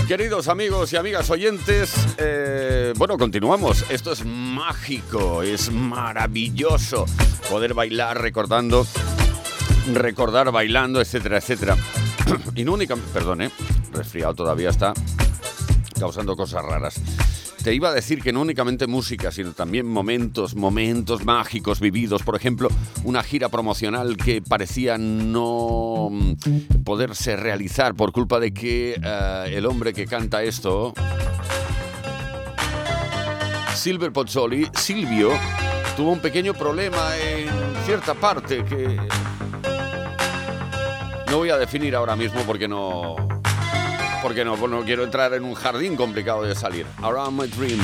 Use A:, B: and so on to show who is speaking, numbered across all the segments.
A: Queridos amigos y amigas oyentes, bueno, continuamos. Esto es mágico, es maravilloso poder bailar recordar bailando, etcétera, etcétera. Y no únicamente, perdón, resfriado todavía está causando cosas raras. Te iba a decir que no únicamente música, sino también momentos mágicos vividos. Por ejemplo, una gira promocional que parecía no poderse realizar por culpa de que el hombre que canta esto, Silvio Pozzoli, Silvio, tuvo un pequeño problema en cierta parte que no voy a definir ahora mismo porque no quiero entrar en un jardín complicado de salir. Around My Dream.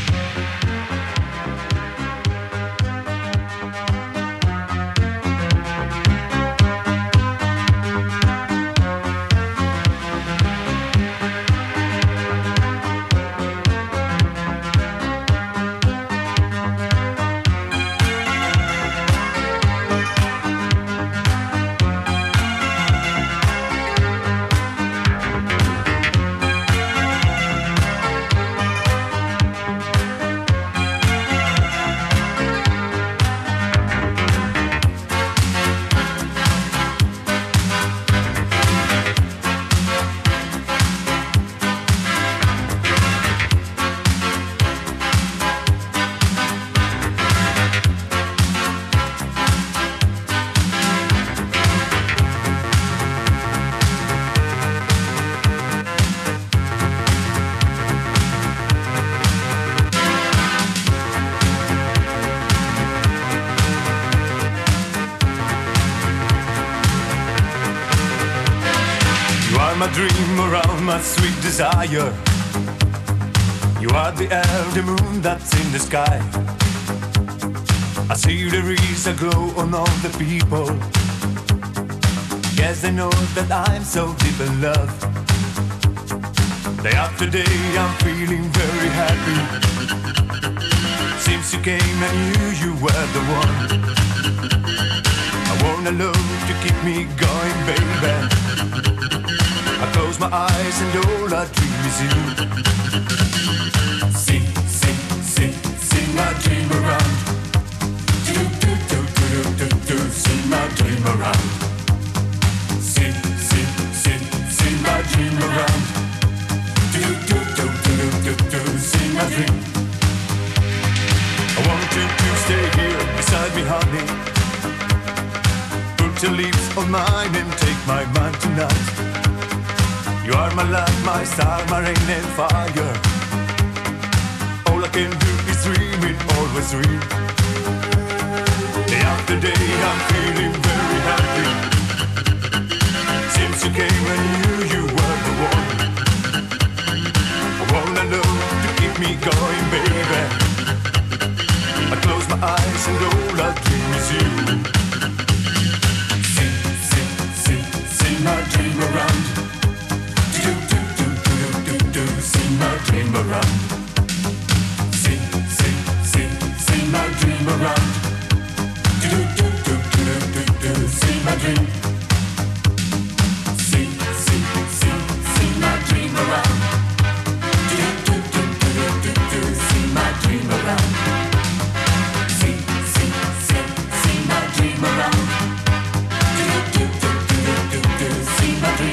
B: My dream around my sweet desire. You are the elder moon that's in the sky. I see there is a glow on all the people. Yes, they know that I'm so deep in love. Day after day I'm feeling very happy. Since you came I knew you were the one. I want a love to keep me going, baby. I close my eyes and all I dream is you. Sing, sing, sing, sing my dream around. Do, do, do, do, do, do, do, sing my dream around. Sing, sing, sing, sing my dream around. Do, do, do, do, do, do, do, sing my dream. I want you to stay here beside me, honey. Put your lips on mine and take my mind tonight. You are my light, my star, my rain and fire. All I can do is dream it, always dream. Day after day I'm feeling very happy. Since you came I knew you were the one. I wanna love to keep me going, baby. I close my eyes and all I dream is you. Sing, sing, sing, sing my dream around. Do, do, do, do, do, do, sing my dream around. Sing, sing, sing, sing my dream around. Do, do, do, do, do, do, do, sing my dream. Sing, sing, sing, sing my dream around. Do, do, do, do, do, do, sing my dream around. Sing, sing, sing, sing my dream around. Do, do, do, do, do, do, sing my dream.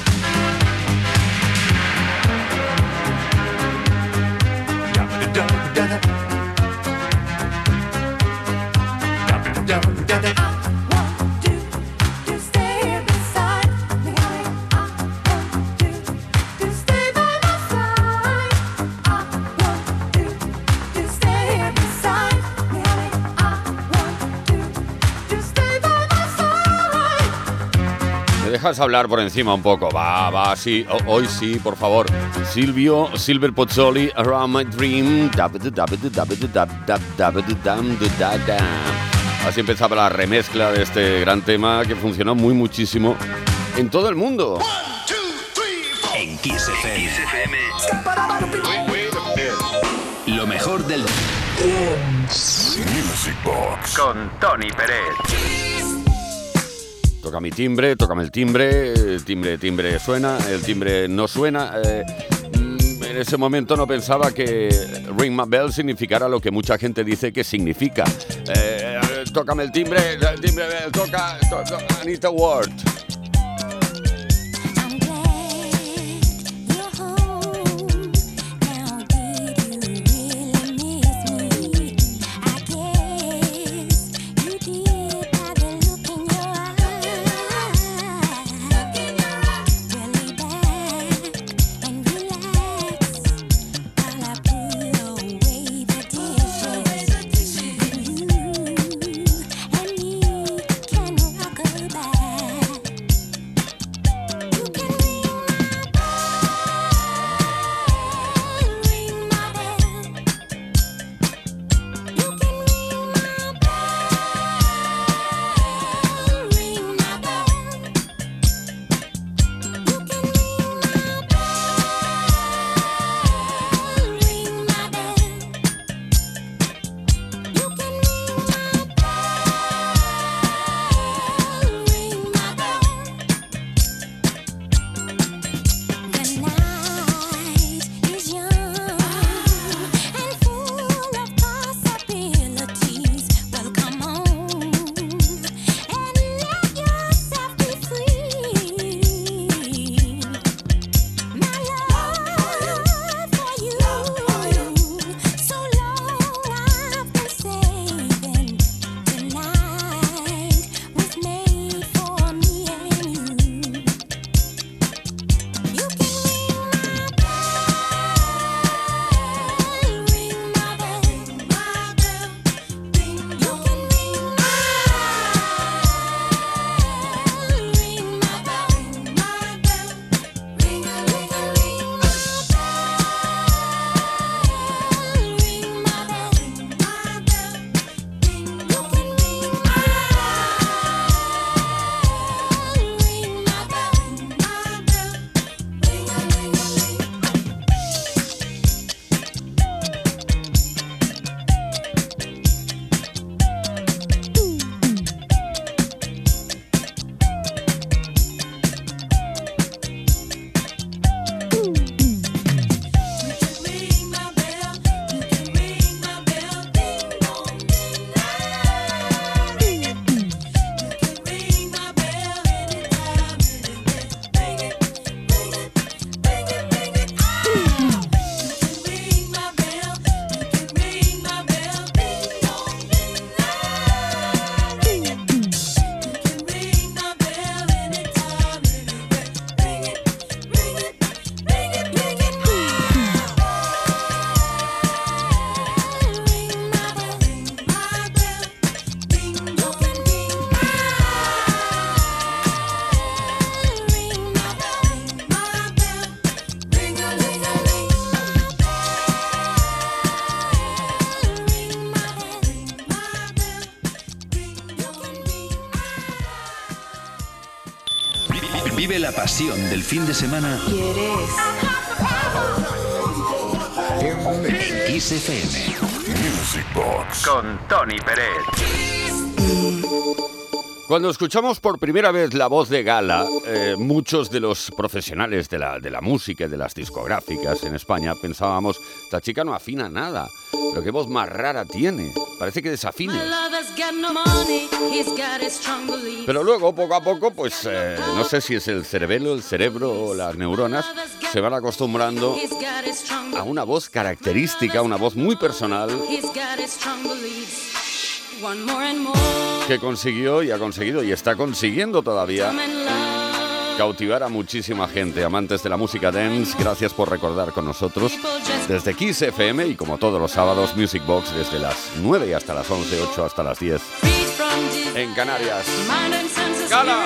A: Dejas hablar por encima un poco. Va, sí, hoy sí, por favor. Silvio Pozzoli, Around My Dream. Así empezaba la remezcla de este gran tema que funcionó muchísimo en todo el mundo.
C: 1, 2, 3, 4. En Kiss FM. Lo mejor del
D: Music Box
C: con Tony Pérez.
A: Toca mi timbre, tócame el timbre, timbre suena, el timbre no suena. En ese momento no pensaba que Ring My Bell significara lo que mucha gente dice que significa. Tócame el timbre, toca Anita Ward.
C: Vive la pasión del fin de semana.
D: ¿Quieres?
C: En Kiss FM.
B: Music Box.
C: Con Tony Pérez.
A: Cuando escuchamos por primera vez la voz de Gala, muchos de los profesionales de la música y de las discográficas en España pensábamos, esta chica no afina nada, pero qué voz más rara tiene, parece que desafina. Pero luego, poco a poco, pues no sé si es el cerebro o las neuronas, se van acostumbrando a una voz característica, una voz muy personal, que consiguió y ha conseguido y está consiguiendo todavía cautivar a muchísima gente, amantes de la música dance. Gracias por recordar con nosotros desde Kiss FM y como todos los sábados Music Box desde las 9 y hasta las 11, 8 hasta las 10 en Canarias. ¡Gala!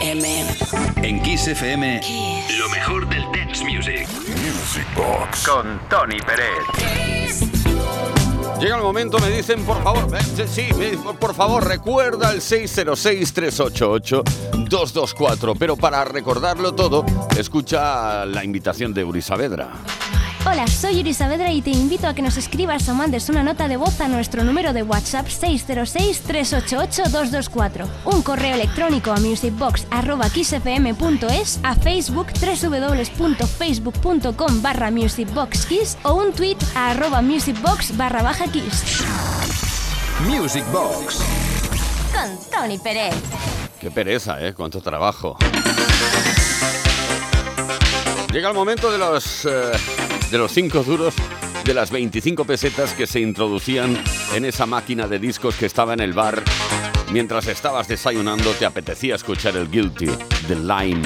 D: FM.
C: En Kiss FM,
D: Kiss.
C: lo mejor del dance music.
B: Music Box.
C: Con Tony Pérez.
A: Llega el momento, me dicen, por favor, por favor, recuerda el 606-388-224. Pero para recordarlo todo, escucha la invitación de Uri Saavedra.
E: Hola, soy Uri Saavedra y te invito a que nos escribas o mandes una nota de voz a nuestro número de WhatsApp 606-388-224, un correo electrónico a musicbox@kissfm.es, a Facebook www.facebook.com/musicboxkiss o un tweet a @musicbox_kiss.
C: Music Box.
E: Con Tony Pérez.
A: Qué pereza, cuánto trabajo. Llega el momento de los 5 duros, de las 25 pesetas que se introducían en esa máquina de discos que estaba en el bar. Mientras estabas desayunando, te apetecía escuchar el Guilty de Lime.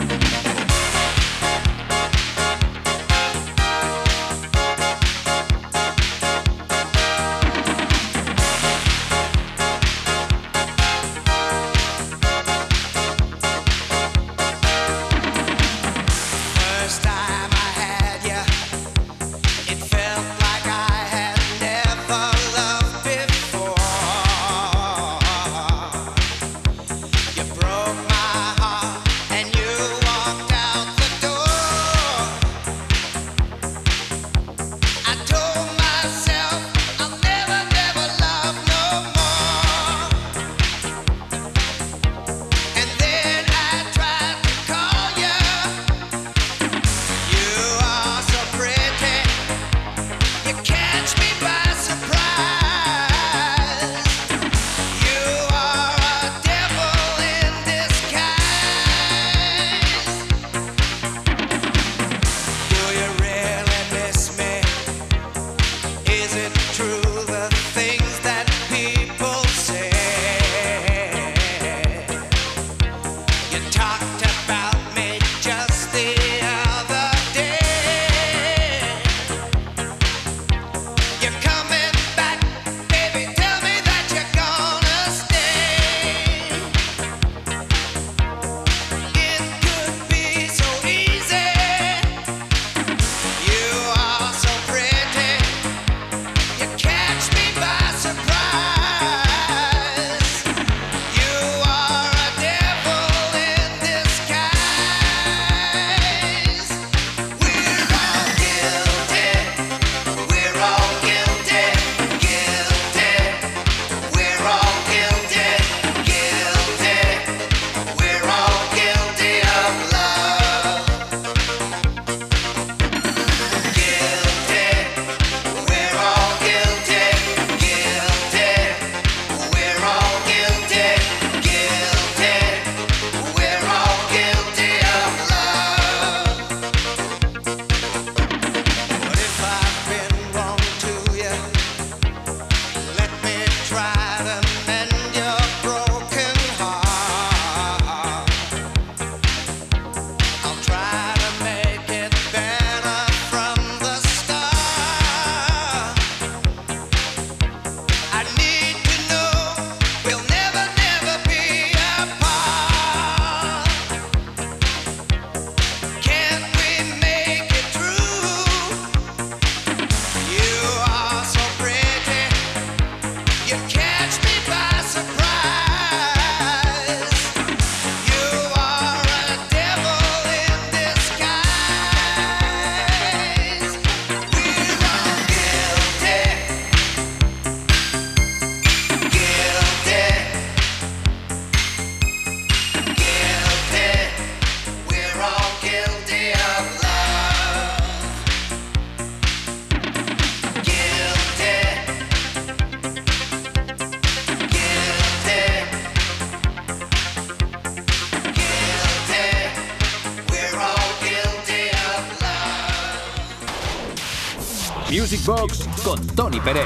C: Music Box con Tony Pérez.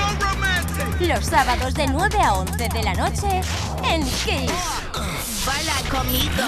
E: Los sábados de 9 a 11 de la noche en Kiss.
D: Baila conmigo.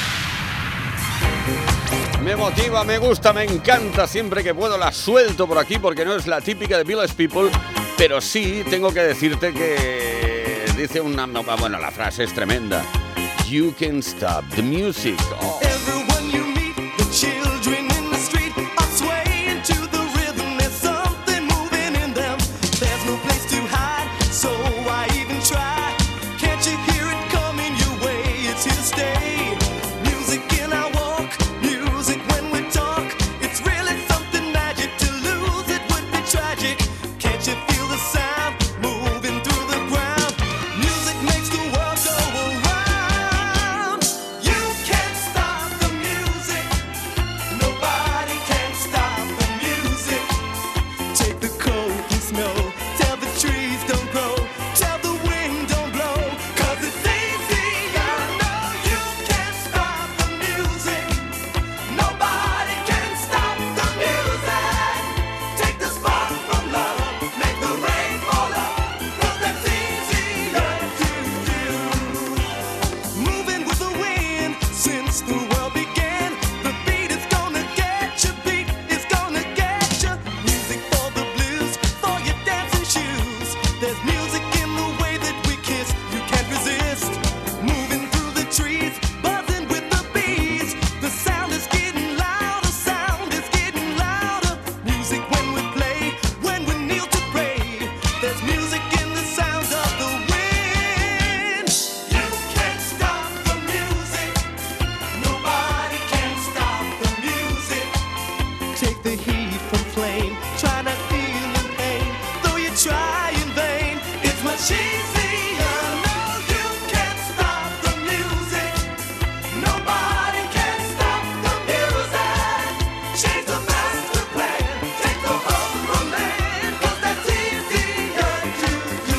A: Me motiva, me gusta, me encanta. Siempre que puedo la suelto por aquí porque no es la típica de Village People, pero sí tengo que decirte que dice una... Bueno, la frase es tremenda. You Can't Stop the Music. Oh.
F: Everyone you meet, the children in the street are swaying to the rhythm. There's something moving in them. There's no place to hide, so why even try? Can't you hear it coming your way? It's here to stay. Music in our walk, music when we talk. It's really something magic. To lose it would be tragic. Can't you feel the sound moving through the ground? Music makes the world go around. You can't stop the music. Nobody can stop the music. Take the cold and snow. Tell the trees don't grow. Tell the wind don't blow. 'Cause it's easy. I know you can't stop the music. Nobody can stop the music. Take the spark from love. Make the rain fall up. 'Cause that's easier to do. Moving with the wind since the world began. The beat is gonna get you. Beat is gonna get you. Music for the blues, for your dancing shoes. There's music in the way that we kiss. You can't resist. Moving through the trees, buzzing with the bees. The sound is getting louder. Sound is getting louder. Music when we play, when we kneel to pray. There's music in the sounds of the wind. You can't stop the music. Nobody can stop the music. Take the heat from flame. Try not feel the pain. Though you try in vain, it's much easier. No, you can't stop the music. Nobody can stop the music. Change the master plan. Take the hope from man. 'Cause that's easier to do.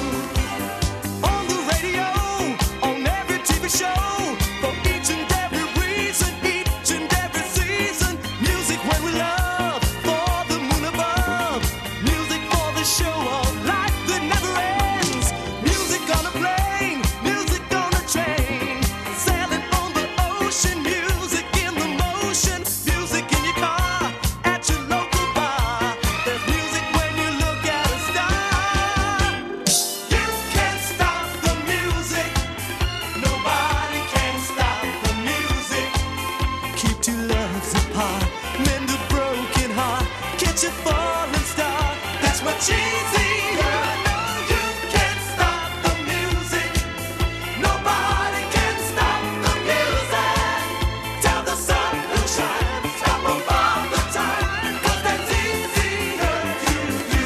F: On the radio, on every TV show, for each and every reason, each and every season. Music when we love, for the moon above. Music for the show of life that never ends. Music on a plane, music on a train. Sailing on the ocean, music in the motion. Music in your car, at your local bar. There's music when you look at a star. You can't stop the music. Nobody can stop the music. Keep two loves apart, mend a broken heart, catch a falling star. That's much easier. No, you can't stop the music. Nobody can stop the music. Tell the sun to shine, stop above the time. 'Cause that's easier to do.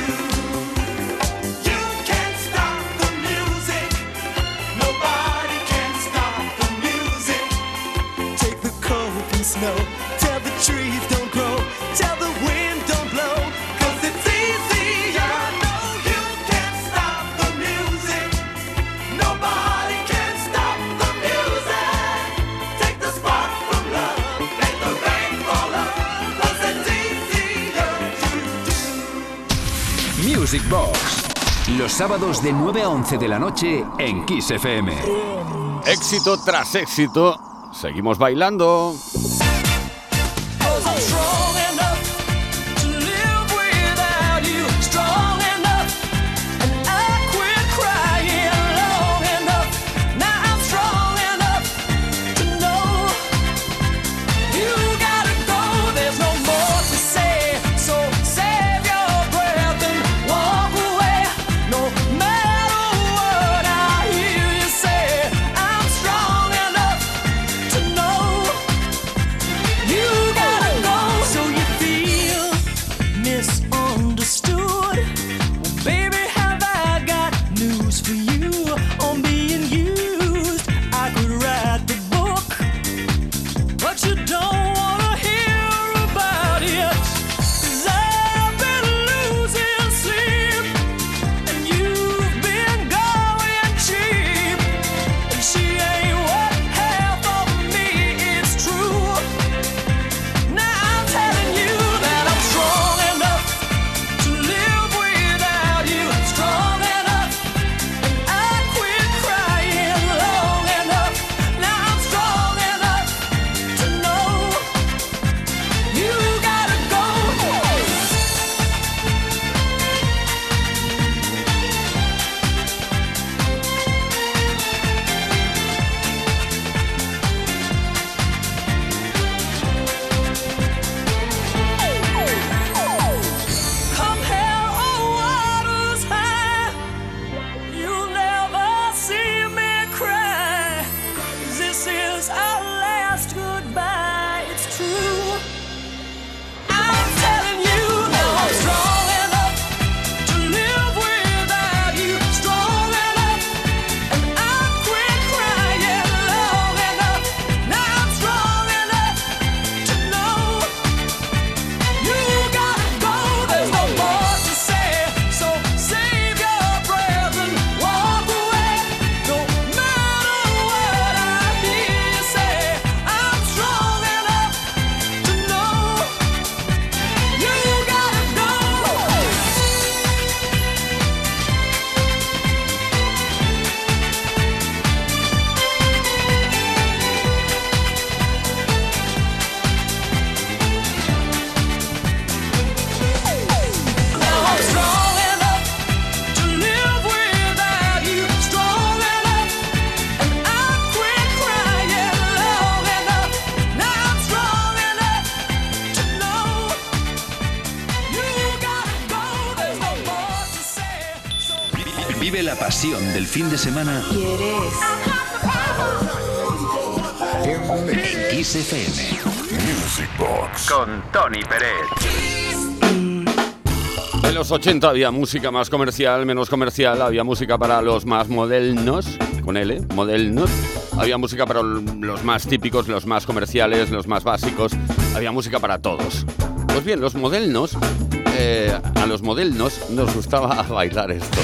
F: You can't stop the music. Nobody can stop the music. Take the cold and snow. Tell the trees don't grow. Tell the wind don't blow. 'Cause it's easier. No, you can't stop the music. Nobody can stop the music. Take the spark from love. Make the rain fall up. 'Cause it's easier to do.
C: Music Box. Los sábados de 9 a 11 de la noche en Kiss FM.
A: Éxito tras éxito. Seguimos bailando.
F: I'm strong enough to live without you. Strong enough, and I quit crying long enough. Now I'm strong enough to know you gotta go. There's no more to say, so save your breath and walk away. No matter what I hear you say, I'm strong enough to know
C: Vive la pasión del fin de semana en Kiss FM.
B: Music Box.
C: Con Tony Pérez.
A: En los 80 había música más comercial, menos comercial, había música para los más modernos, con L, modernos, había música para los más típicos, los más comerciales, los más básicos, había música para todos. Pues bien, los modernos, a los modernos nos gustaba bailar esto.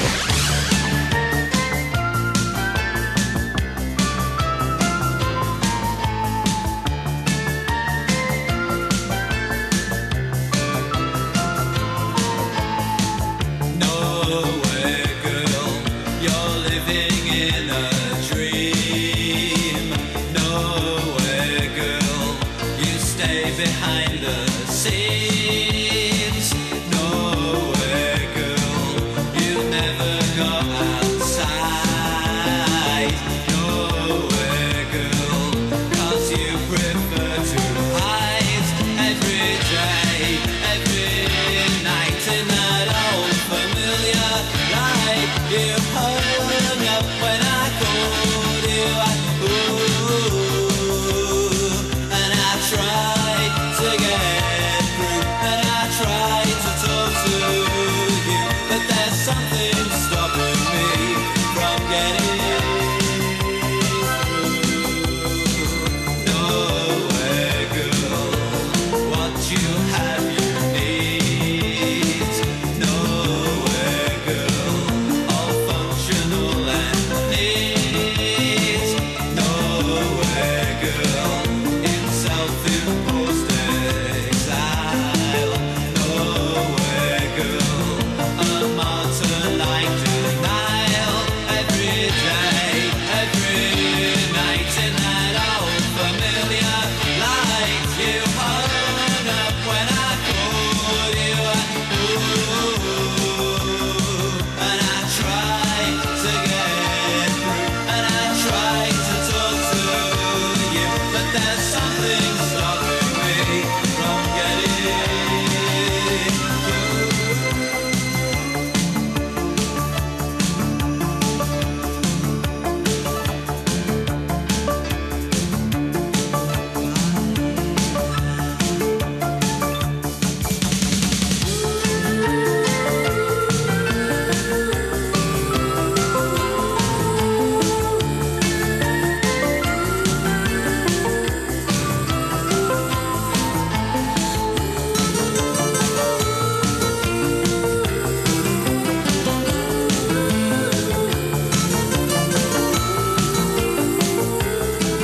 C: Esto es Kiss. Every day, every night, and I don't familiar, like you hung up when I called you, and oh, and I tried to get through, and I tried to talk to you, but there's something stopping me from getting through.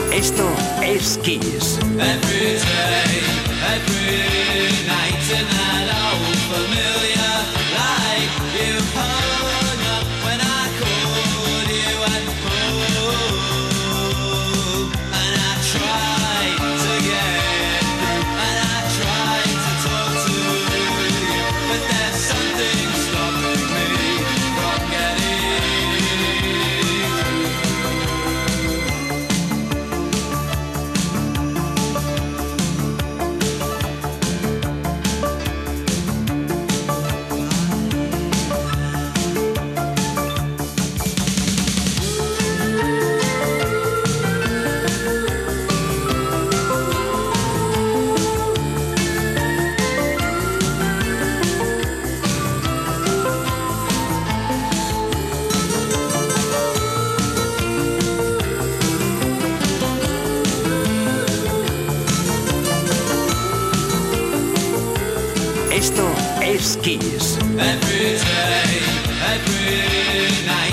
F: Every night and that old familiar, like you hung up when I called you, and oh, and I tried to get through, and I tried to talk to you, but there's something stopping me from getting
C: Esto es Kiss.
F: every day, every night.